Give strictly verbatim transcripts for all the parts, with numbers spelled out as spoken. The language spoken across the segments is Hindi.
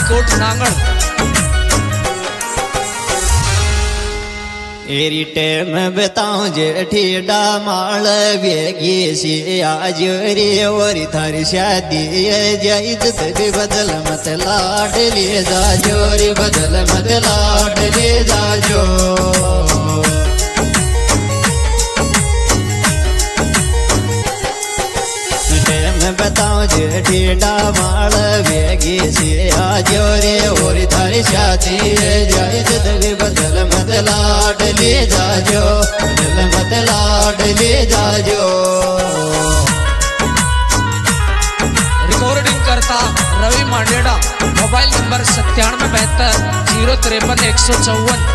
कोट नांगड़। एरी टेम बताऊं जेठी डामाल वेगी सी आज रे और थारी शादी जायज तेरी बदल मत लाड ले जाजो रे बदल मत लाड ले जाजो। बताओ जेठी डामाल वेगी सी आज रे और थारी शादी जायज तेरी बदल मत लाड ले जाजो बदल मत लाड ले जाजो। रिकॉर्डिंग करता रवि मांडेड़ा, मोबाइल नंबर सत्तानवे बहत्तर जीरो तिरपन एक सौ चौवन।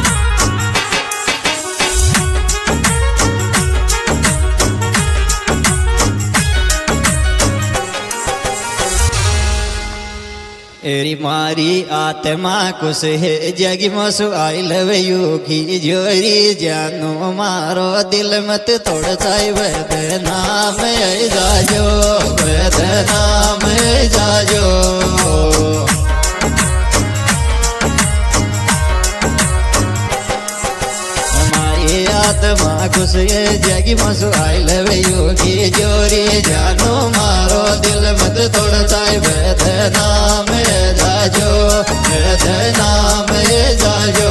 एरी मारी आत्मा कुछ है जगी मसु आई लव यू की जोरी जानो मारो दिल मत तोड़ चाहे वैद नाम जाजो वैद नाम जाजो। हमारी आत्मा कुछ है जगी मसु आई लव यू की जोरी जानो मारो दिल मत तोड़ चाहे वैद नाम जाजो वैद नाम जाजो।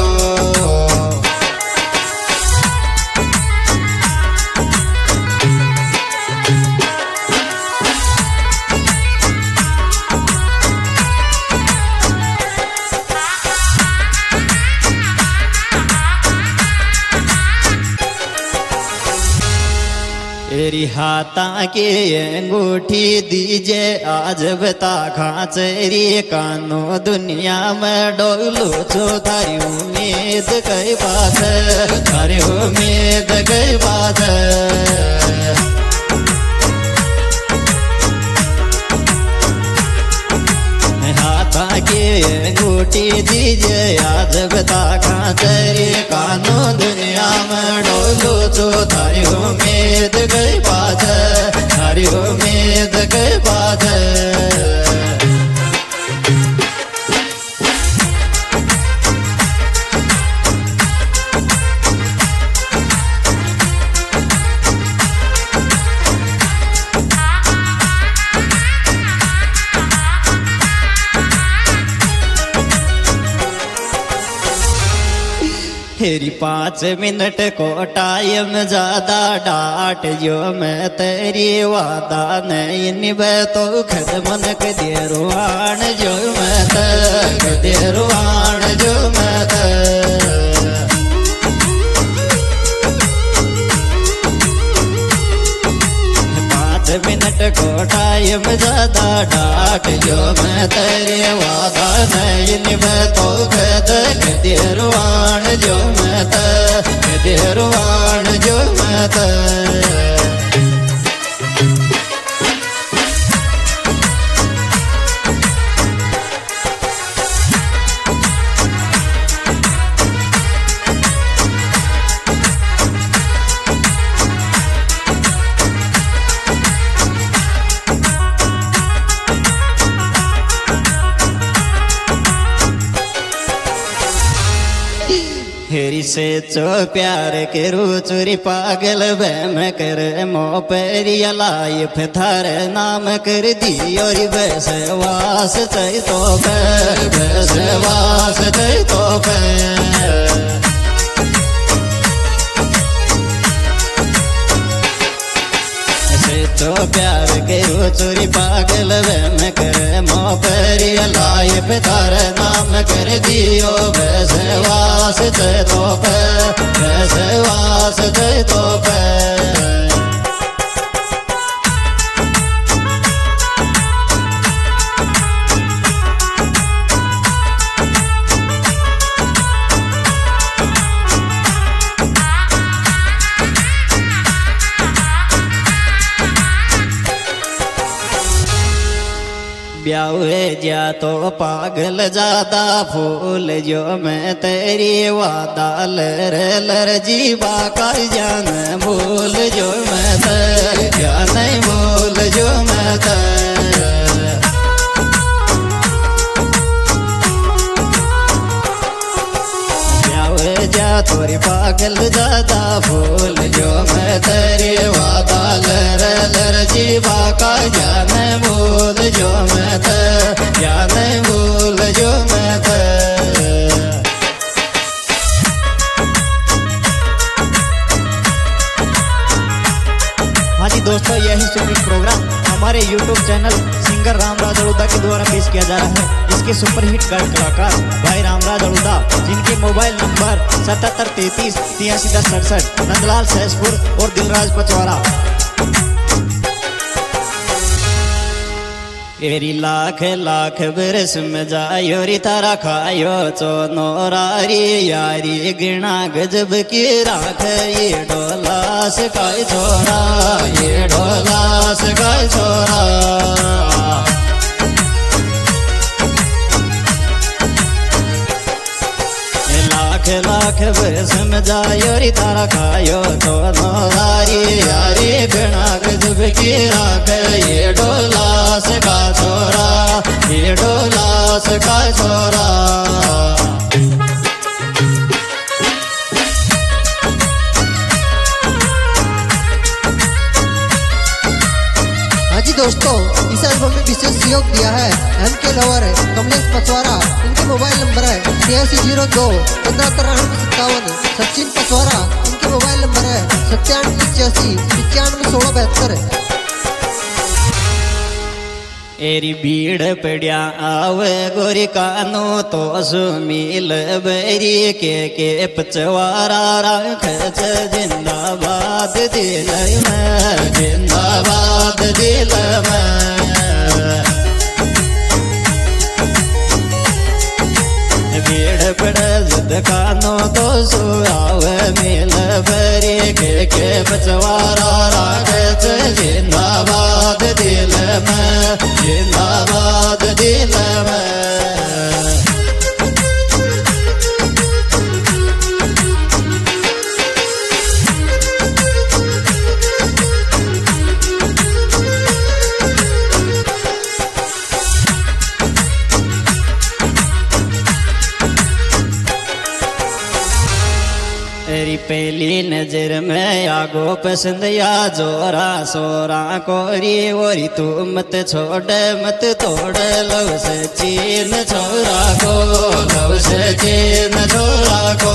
तेरी हाथा की अंगूठी दीजे आज बता खाचरी कानो दुनिया में डोलू छो थारी उम्मीद कई बात थारी उम्मीद कई बात। हाथा की अंगूठी दीजे आज बता खाचरी कानो दुनिया में डोलू छो थारी उम्मीद गई बात थारी उम्मीद गई बात। तेरी पाँच मिनट को टाइम ज्यादा डाट जो मैं तेरी वादा नहीं निभ तो खद मन के देरुआन जो मैं तक देरुआन जो मैं पाँच मिनट को टाइम ज्यादा डाट जो मैं तेरी वादा नहीं निभ तो खद देरुआन जो मैं देरुआन जो मैं। हेरी से चो प्यार के रू चोरी पागल बहम कर मो पेरिया लाइफ थार नाम कर दी और बसवास चै तो बसवास चै तो तो प्यार के रो चोरी पागल बहम कर मो पेरिया लाइफ थार नाम कर दियो बसवास चै तो बसवास चै तो ब्याहे जा तो पागल ज्यादा फूल जो मैं तेरी वादा लर लर जीवा का जान भूल जो मैं तेरी जान भूल जो मैं तेरी तोरी पागल ज्यादा भूल जो मैं तेरी वादा लर लर जीवा का ज्ञान भूल जो मैं ते ज्ञान भूल जो मैं ते। हाँ जी दोस्तों, यही सुपर प्रोग्राम हमारे यूट्यूब चैनल सिंगर रामराज अड़ूदा के द्वारा पेश किया जा रहा है। इसके सुपरहिट गायक कलाकार भाई रामराज अड़ूदा, जिनके मोबाइल नंबर सतहत्तर तैतीस तिरासी दस सड़सठ, नंदलाल सहसपुर और दिलराज पचवारा। एरी लाख लाख बरस में जायो री तारा खायो चोनोरारी यारी गिणा गजब की राख ये ढोलास काय छोरा ये ढोलास काय छोरा। लाख लाख बरस में जायो री तारा खायो चोनोरारी यारी गिणा गजब की राख ये ढोलास का छोरा ये ढोलास का छोरा। हाँ जी दोस्तों, इस एल्बम में विशेष सहयोग दिया है एम के लवर कमलेश पचवारा। इनके मोबाइल नंबर है छियासी जीरो दो पंद्रह तिरानवे सत्तावन। सचिन पचवारा, इनके मोबाइल नंबर है सत्तानवे पिचासी इक्यानवे सोलह बहत्तर। एरी भीड़ पड़िया आवे गोरी कानो तो सुमील बेरी के के पचवारा राख जिंदाबाद दिल में जिंदाबाद दिल में। भीड़ पड़े जुद कानो तो सुआवे मिल बेरी के के पचवारा राख जिंदाबाद दिल में जिंदाबाद दिल में। तेरी पहली नजर में आगो पसंद या जोरा सोरा कोरी ओरी तू मत छोड़ मत तोड़ लव से चीन छोरा को लव से चीन छोरा को।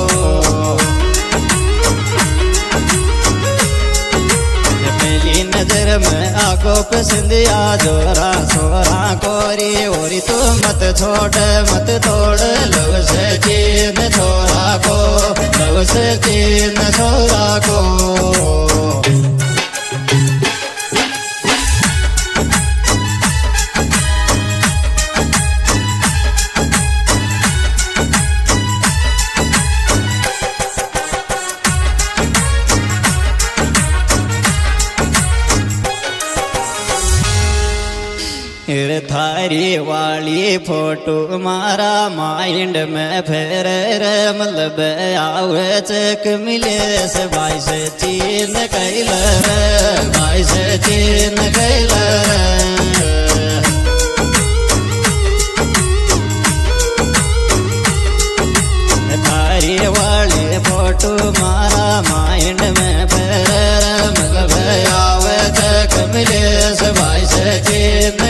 पहली नजर में आगो पसंद या जोरा सोरा कोरी ओरी तू मत छोड़ मत तोड़ लव से चीन छोरा को लव से चीन छोरा को। थारी वाली फोटो मारा माइंड में फेर रे मतलब आवे चेक मिले से भाई से चीन कैल रे भाई से चीन कैल रे। थारी वाली फोटो मारा माइंड में फेर रे मतलब आवे चेक मिले से भाई से चीन